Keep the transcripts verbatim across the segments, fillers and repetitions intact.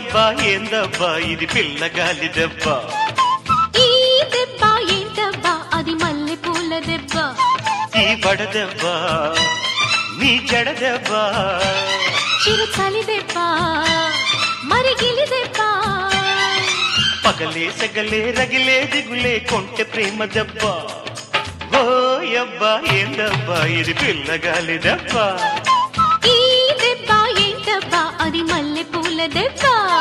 ఓయబ్బా ఏందబ్బా ఇది పిల్లగాలి దెబ్బ. ఈ దెబ్బ ఏంటబ్బా అది మల్లె పూల దెబ్బ. ఈ వడదెబ్బ నీ జడదెబ్బ. చిరు చలి దెబ్బ మరి గిలి దెబ్బ. పగలే సగలే రగిలే దిగులే కొంటె ప్రేమ దెబ్బ. ఓయబ్బా ఏందబ్బా ఇది పిల్లగాలి దెబ్బ. ఈ దెబ్బ ఏంటబ్బా అది మల్లె పూల దెబ్బ.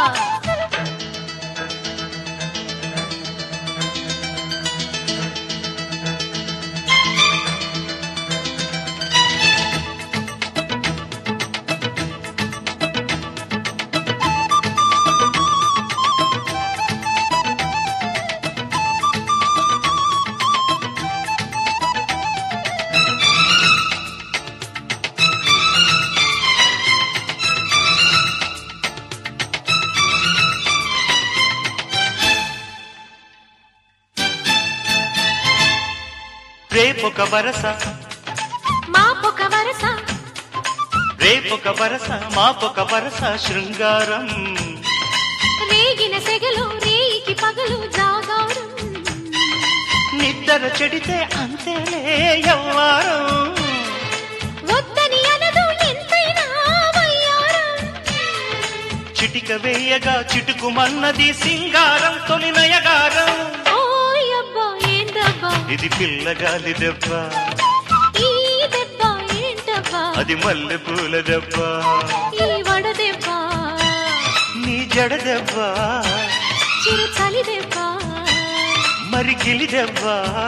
రేపొక వరస మాపొక వరస. రేపొక వరస మాపొక వరస శృంగారం. రేగిన సెగలు రేయికి పగలు జాగారం. నిద్ర చెడితే అంతేలే యవ్వారం. వద్దని అనదు ఎంతైనా వయ్యారం. చిటిక వేయగా చిటుకుమన్నది సింగారం తొలి నయగారం. ఓయబ్బా ఏందబ్బా ఇది పిల్లగాలి దెబ్బ. ఈ దెబ్బ ఏంటబ్బా అది మల్లె పూల దెబ్బ. ఈ వడ దెబ్బ నీ జడ దెబ్బ చిరు చలి దెబ్బ. మరి గిలి దెబ్బ.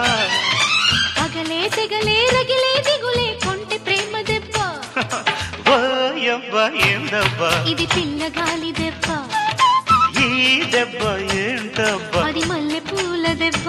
పగలే సెగలే రగిలే దిగులే కొంటె ప్రేమ దెబ్బ. ఓయబ్బా ఏందబ్బా ఇది పిల్లగాలి దెబ్బ. ఈ దెబ్బ ఏంటబ్బా అది మల్లె పూల దెబ్బ.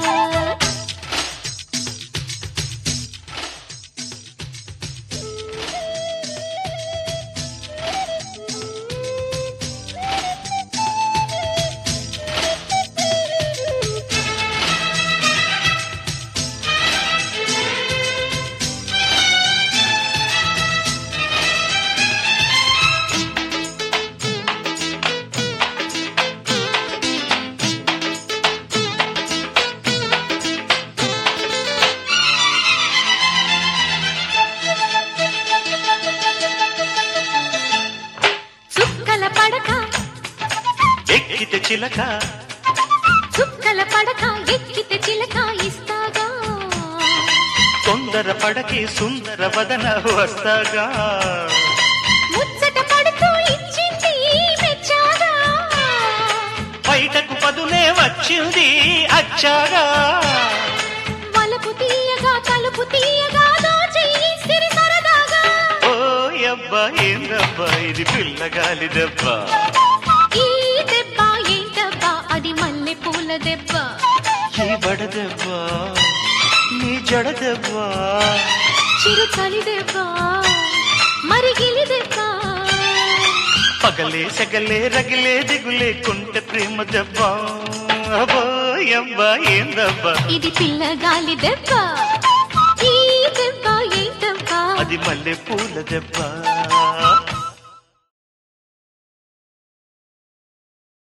చుక్కల పడక ఎక్కితే చిలక. చుక్కల పడక ఎక్కితే చిలక ఇస్తాగా. తొందర పడకి సుందర వదన వస్తాగా. ముచ్చట పడుతూ ఇచ్చింది మెచ్చాగా. బయటకు పదునే వచ్చింది అచ్చాగా. వలపు తీయగా తలుపు తీయగా దోచేయి సిరి సరదాగా. ఓయబ్బా ఏందబ్బా ఇది పిల్లగాలి దెబ్బ. ఈ దెబ్బ ఏంటబ్బా అది మల్లె పూల దెబ్బ. ఈ వడదెబ్బ నీ జడ దెబ్బ. చిరు చలి దెబ్బ మరి గిలి దెబ్బ. పగలే సగలే రగిలే దిగులే కొంటె ప్రేమ దెబ్బ. ఓయబ్బా ఏందబ్బా ఇది పిల్లగాలి దెబ్బ. ఈ దెబ్బ ఏంటబ్బా అది మల్లె పూల దెబ్బ.